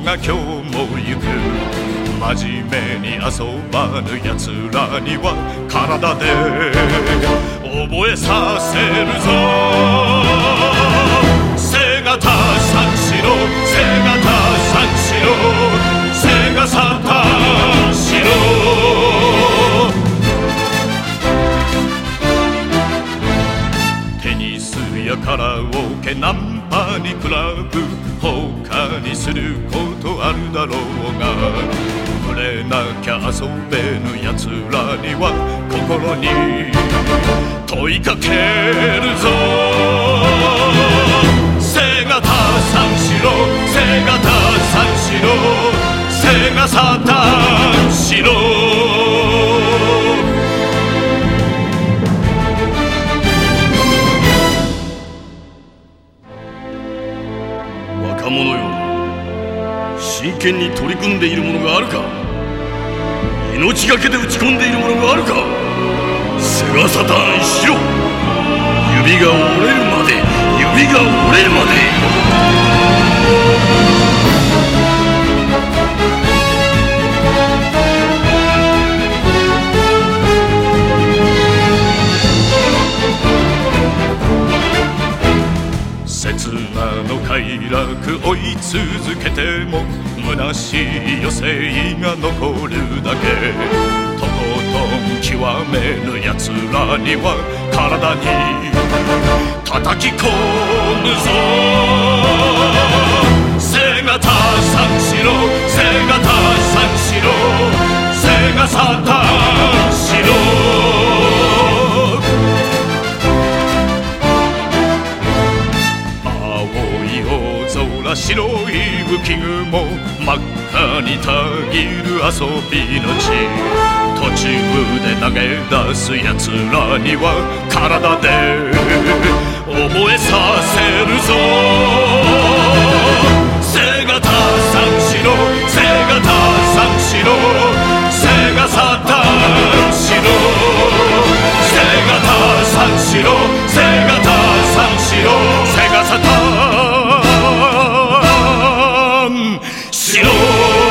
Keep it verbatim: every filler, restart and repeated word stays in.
が今日も行く。真面目に遊ばぬ奴らには体で覚えさせるぞ。背がた三四郎、背がた三四郎、背がさ三四郎。テニスやカラオケナンパにクラブ他にすることあるだろうが、触れなきゃ遊べぬ奴らには心に問いかけるぞ。背がた三四郎、背がた三四郎、背がさ三四郎。 若者よ、真剣に取り組んでいるものがあるか。命がけで打ち込んでいるものがあるか。背がサタンしろ。指が折れるまで、指が折れるまで。 刹那の快楽追い続けても虚しい余生が残るだけ。とことん極めぬ奴らには体に叩き込むぞ。背がた三四郎、背がた三四郎、背がさ三四郎。白い浮雲真っ赤にたぎる遊びの地。途中で投げ出す奴らには体で覚えさせるぞ。背がた三四郎、背がた三四郎、背がさ三四郎。背がた三四郎、背がた三四郎、背がさ三四郎。